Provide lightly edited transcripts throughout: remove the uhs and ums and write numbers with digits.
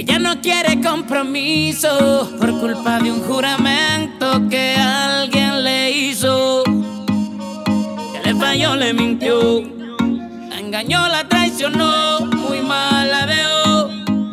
Ella no quiere compromiso por culpa de un juramento que alguien le hizo. Que le falló, le mintió, la engañó, la traicionó, muy mal la dejó.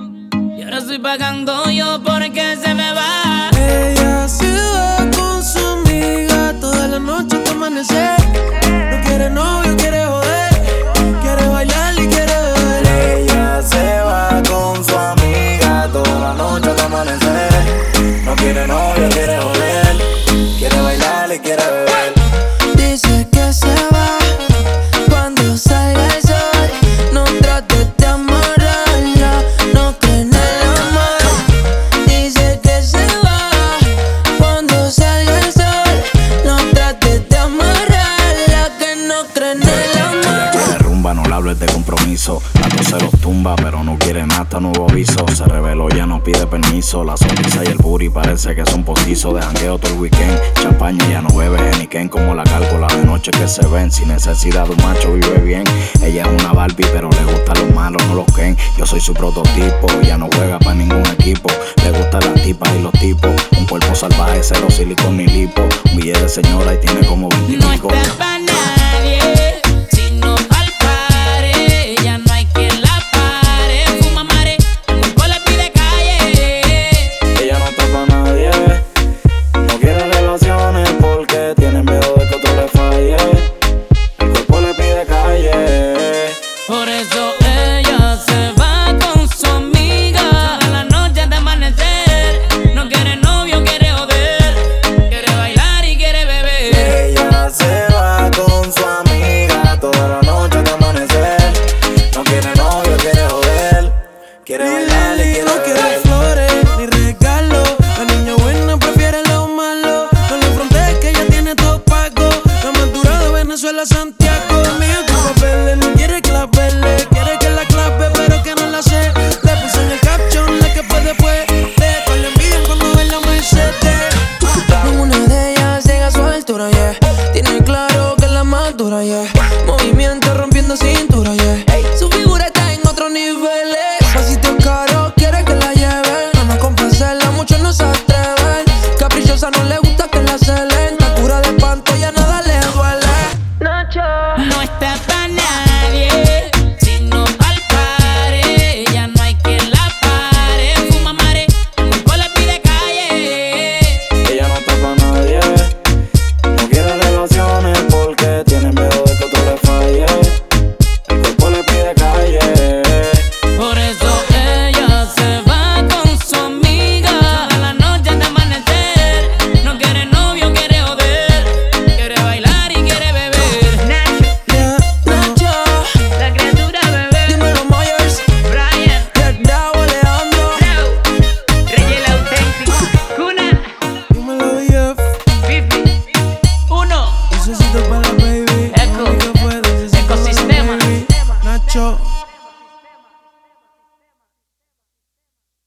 Y ahora estoy pagando yo porque se me va. Ella se va con su amiga toda la noche hasta amanecer. No quiere novio, quiere joder, quiere bailar y quiere beber. Ella se va con su amiga toda la noche hasta amanecer. No quiere novio, quiere joder, quiere bailar y quiere beber. Dice que se va cuando salga el sol. No trates de amarrarla, no cree en el amor. Dice que se va cuando salga el sol. No trates de amarrarla, que no cree en el amor. Ella quiere rumba, no le hables de compromiso. La cosa los tumba, pero no quiere nada, hasta nuevo aviso. Se reveló, ya no pide permiso. La sonrisa y el booty parece que son postizos. De jangueo todo el weekend, champaña ya no bebe Heineken. Como la cálcula de noche que se ven. Sin necesidad de un macho vive bien. Ella es una Barbie, pero le gustan los malos, no los Ken. Yo soy su prototipo, ya no juega para ningún equipo. Le gustan las tipas y los tipos. Un cuerpo salvaje, cero silicón ni lipo. Un billete de señora y tiene como 20 y No pico. está pa' nadie, sino pa'l pare. Ya no hay quien la pare. Fuma mare, el cuerpo le pide calle. Ella no está pa' nadie, no quiere relaciones porque tiene miedo de que otro le falle. El cuerpo le pide calle. Por eso ella se va con su amiga a la noche de amanecer. No quiere novio, quiere joder, quiere bailar y quiere beber. Ella se va con su amiga toda la noche hasta amanecer. No quiere novio, quiere joder, quiere bailar y quiere No quiere beber. flores ni regalos. La niña buena prefiere lo malo. No le frontees que ella tiene todo pago. La más dura de Venezuela, Santiago. Mío, tus papeles, no quiere que la pele. Quiere que la clave, pero que no la sé. Le puse en el caption la que fue después. De todas le envidian cuando ven la Mercedes. Ninguna de ellas llega a su altura, yeah. Tiene claro que es la más dura, yeah. Movimiento rompiendo cintura, yeah. Su figura está en otros niveles. Pasito caro, quiere que la lleven. No nos complacerla, muchos no se atreven. Caprichosa no le gusta.